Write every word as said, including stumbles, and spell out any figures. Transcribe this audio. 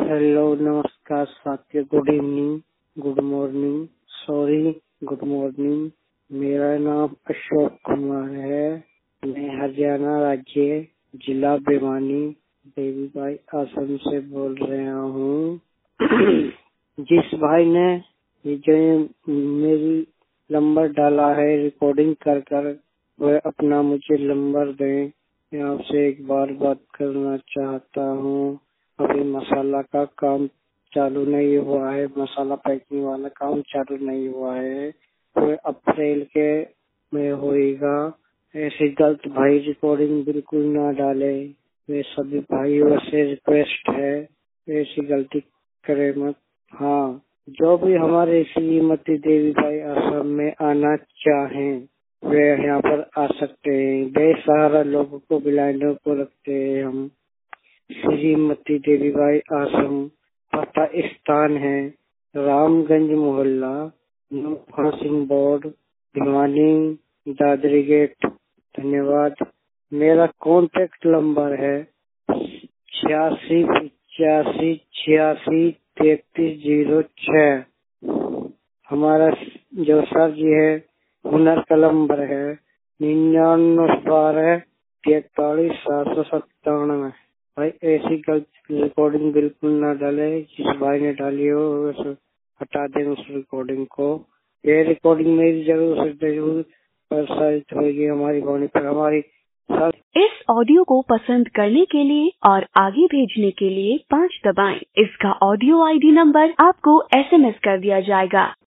Hello, नमस्कार साथियों, good evening, good morning, sorry, good morning. मेरा नाम अशोक कुमार है। मैं हरियाणा राज्य, जिला भिवानी, देवी भाई आश्रम से बोल रहा हूँ। जिस भाई ने ये जो मेरी नंबर डाला है रिकॉर्डिंग कर कर, वह अपना मुझे नंबर दें। मैं आपसे एक बार बात करना चाहता हूँ। अभी मसाला का काम चालू नहीं हुआ है, मसाला पैकिंग वाला काम चालू नहीं हुआ है, वो अप्रैल के में होएगा। ऐसी गलत भाई रिकॉर्डिंग बिल्कुल ना डाले। वे सभी भाइयों से रिक्वेस्ट है, ऐसी गलती करे मत। हाँ, जो भी हमारे श्रीमती देवी भाई आश्रम में आना चाहें वे यहाँ पर आ सकते हैं। बेसहारा लोगों को बिलाइनों को रखते हैं हम। श्रीमती देवी भाई आश्रम, पता स्थान है रामगंज मोहल्ला, नूखा सिंह बोर्ड, भिवानी, दादरी गेट। धन्यवाद। मेरा कॉन्टेक्ट नंबर है छियासी पिचासी छियासी तैतीस जीरो छह। हमारा जो सर जी है हुनर का नंबर है निन्यानवे बारह तैतालीस सात सौ सत्तानवे। भाई ऐसी गलत रिकॉर्डिंग बिल्कुल ना डाले। जिस भाई ने डाली हो उसे हटा दें उस रिकॉर्डिंग को। ये रिकॉर्डिंग मेरी जरूर से जरूर प्रसारित होगी हमारी वाणी पर। हमारी सर... इस ऑडियो को पसंद करने के लिए और आगे भेजने के लिए पाँच दबाएं। इसका ऑडियो आईडी नंबर आपको एसएमएस कर दिया जाएगा।